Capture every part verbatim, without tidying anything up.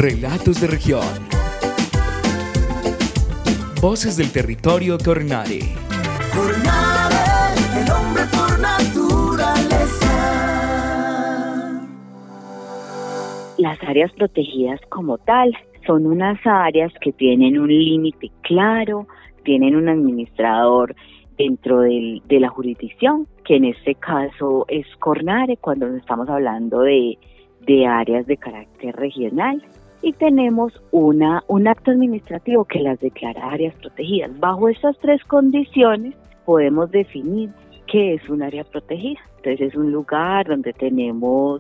Relatos de región. Voces del territorio Cornare. Cornare, el hombre por naturaleza. Las áreas protegidas como tal son unas áreas que tienen un límite claro, tienen un administrador dentro del, de la jurisdicción, que en este caso es Cornare cuando estamos hablando de, de áreas de carácter regional, y tenemos una, un acto administrativo que las declara áreas protegidas. Bajo estas tres condiciones podemos definir qué es un área protegida. Entonces es un lugar donde tenemos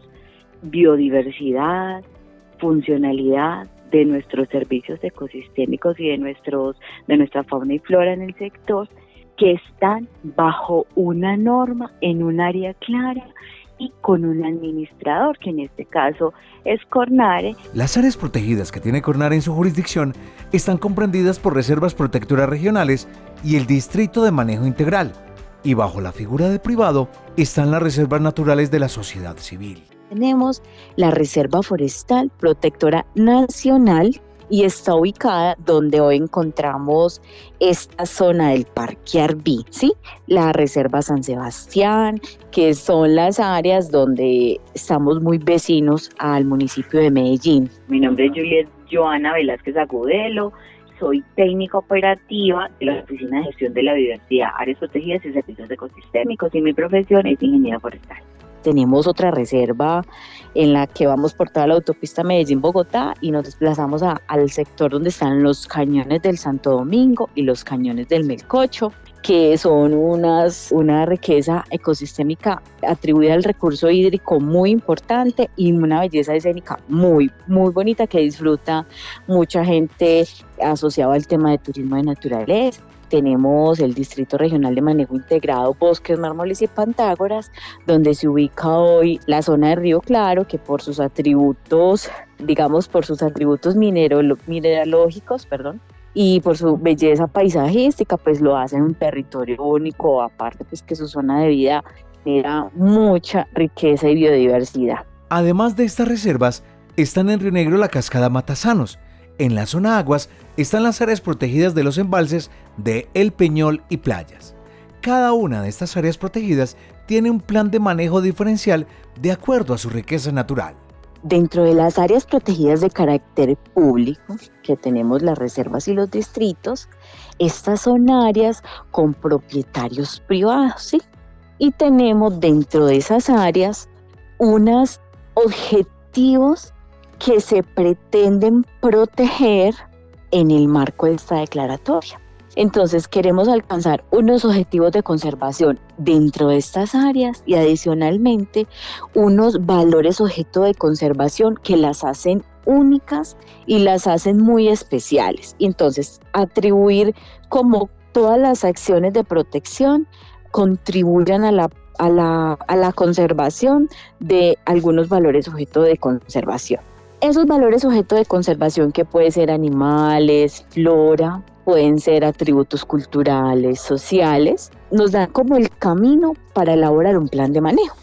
biodiversidad, funcionalidad de nuestros servicios ecosistémicos y de nuestros de nuestra fauna y flora en el sector, que están bajo una norma en un área clara y con un administrador, que en este caso es Cornare. Las áreas protegidas que tiene Cornare en su jurisdicción están comprendidas por reservas protectoras regionales y el Distrito de Manejo Integral, y bajo la figura de privado están las reservas naturales de la sociedad civil. Tenemos la Reserva Forestal Protectora Nacional y está ubicada donde hoy encontramos esta zona del Parque Arví, ¿sí? La Reserva San Sebastián, que son las áreas donde estamos muy vecinos al municipio de Medellín. Mi nombre es Juliet Joana Velázquez Agudelo, soy técnica operativa de la Oficina de Gestión de la Biodiversidad, Áreas Protegidas y Servicios Ecosistémicos, y mi profesión es ingeniera forestal. Tenemos otra reserva en la que vamos por toda la autopista Medellín-Bogotá y nos desplazamos a, al sector donde están los cañones del Santo Domingo y los cañones del Melcocho, que son unas, una riqueza ecosistémica atribuida al recurso hídrico muy importante y una belleza escénica muy, muy bonita que disfruta mucha gente asociada al tema de turismo de naturaleza. Tenemos el Distrito Regional de Manejo Integrado, Bosques, Mármoles y Pantágoras, donde se ubica hoy la zona de Río Claro, que por sus atributos, digamos por sus atributos minerolo- mineralógicos, perdón, y por su belleza paisajística, pues lo hacen un territorio único, aparte pues que su zona de vida genera mucha riqueza y biodiversidad. Además de estas reservas, están en Río Negro la Cascada Matasanos. En la zona aguas están las áreas protegidas de los embalses de El Peñol y Playas. Cada una de estas áreas protegidas tiene un plan de manejo diferencial de acuerdo a su riqueza natural. Dentro de las áreas protegidas de carácter público, que tenemos las reservas y los distritos, estas son áreas con propietarios privados, ¿sí? Y tenemos dentro de esas áreas unos objetivos que se pretenden proteger en el marco de esta declaratoria. Entonces queremos alcanzar unos objetivos de conservación dentro de estas áreas y adicionalmente unos valores objeto de conservación que las hacen únicas y las hacen muy especiales. Y entonces atribuir como todas las acciones de protección contribuyan a la, a la, a la conservación de algunos valores objeto de conservación. Esos valores objeto de conservación, que pueden ser animales, flora, pueden ser atributos culturales, sociales, nos dan como el camino para elaborar un plan de manejo.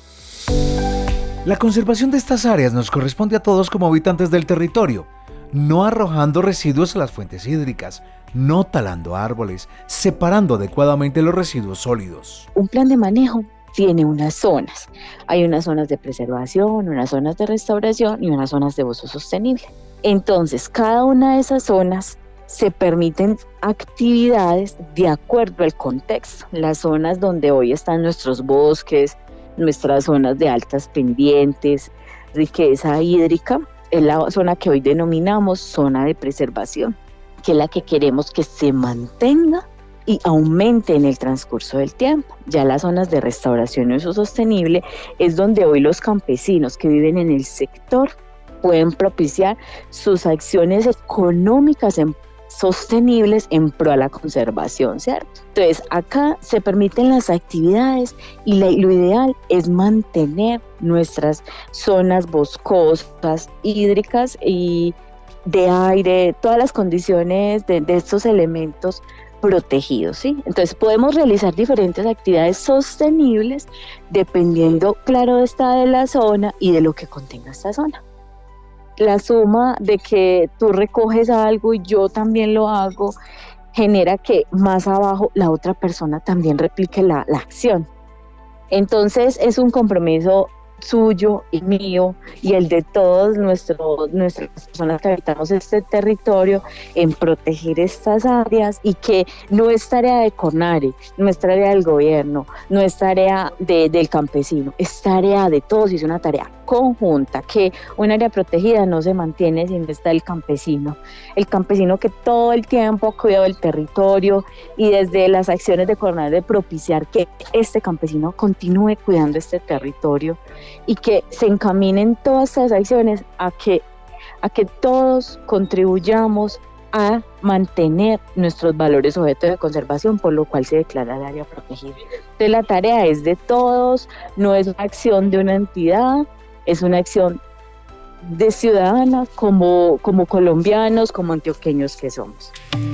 La conservación de estas áreas nos corresponde a todos como habitantes del territorio, no arrojando residuos a las fuentes hídricas, no talando árboles, separando adecuadamente los residuos sólidos. Un plan de manejo tiene unas zonas. Hay unas zonas de preservación, unas zonas de restauración y unas zonas de uso sostenible. Entonces, cada una de esas zonas se permiten actividades de acuerdo al contexto. Las zonas donde hoy están nuestros bosques, nuestras zonas de altas pendientes, riqueza hídrica, es la zona que hoy denominamos zona de preservación, que es la que queremos que se mantenga y aumente en el transcurso del tiempo. Ya las zonas de restauración y uso sostenible es donde hoy los campesinos que viven en el sector pueden propiciar sus acciones económicas en, sostenibles en pro a la conservación, ¿cierto? Entonces, acá se permiten las actividades y la, lo ideal es mantener nuestras zonas boscosas, hídricas y de aire, todas las condiciones de, de estos elementos protegidos, ¿sí? Entonces podemos realizar diferentes actividades sostenibles dependiendo, claro está, de la zona y de lo que contenga esta zona. la suma de que tú recoges algo y yo también lo hago, genera que más abajo la otra persona también replique la, la acción. Entonces es un compromiso suyo y mío y el de todos nuestros, nuestras personas que habitamos este territorio en proteger estas áreas, y que no es tarea de CORNARE, no es tarea del gobierno, no es tarea de, del campesino, es tarea de todos y es una tarea conjunta, que un área protegida no se mantiene si no está el campesino, el campesino que todo el tiempo ha cuidado el territorio, y desde las acciones de CORNARE de propiciar que este campesino continúe cuidando este territorio y que se encaminen todas estas acciones a que, a que todos contribuyamos a mantener nuestros valores objetos de conservación, por lo cual se declara el área protegida. Entonces la tarea es de todos, no es una acción de una entidad, es una acción de ciudadana como, como colombianos, como antioqueños que somos.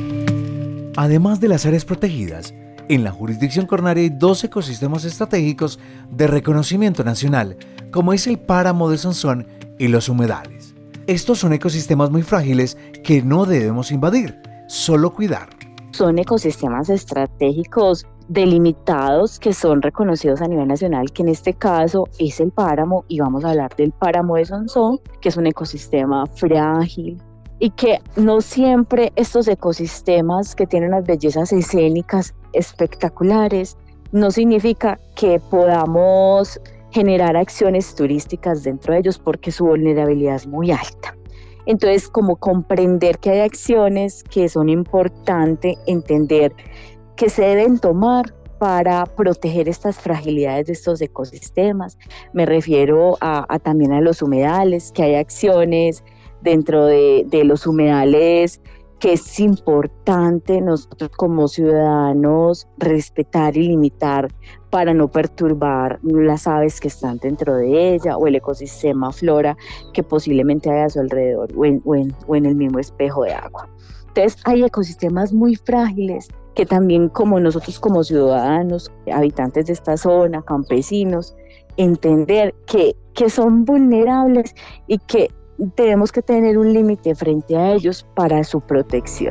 Además de las áreas protegidas, en la jurisdicción CORNARE hay dos ecosistemas estratégicos de reconocimiento nacional, como es el páramo de Sonsón y los humedales. Estos son ecosistemas muy frágiles que no debemos invadir, solo cuidar. Son ecosistemas estratégicos delimitados que son reconocidos a nivel nacional, que en este caso es el páramo, y vamos a hablar del páramo de Sonsón, que es un ecosistema frágil, y que no siempre estos ecosistemas que tienen unas bellezas escénicas espectaculares, no significa que podamos generar acciones turísticas dentro de ellos, porque su vulnerabilidad es muy alta. Entonces, como comprender que hay acciones que son importantes entender que se deben tomar para proteger estas fragilidades de estos ecosistemas. Me refiero a, a también a los humedales, que hay acciones dentro de, de los humedales que es importante nosotros como ciudadanos respetar y limitar para no perturbar las aves que están dentro de ella o el ecosistema flora que posiblemente hay a su alrededor o en, o en, o en el mismo espejo de agua. Entonces hay ecosistemas muy frágiles que también, como nosotros como ciudadanos, habitantes de esta zona, campesinos, entender que, que son vulnerables y que tenemos que tener un límite frente a ellos para su protección.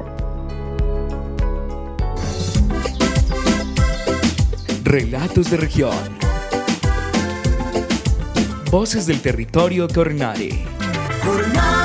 Relatos de región. Voces del territorio CORNARE. CORNARE.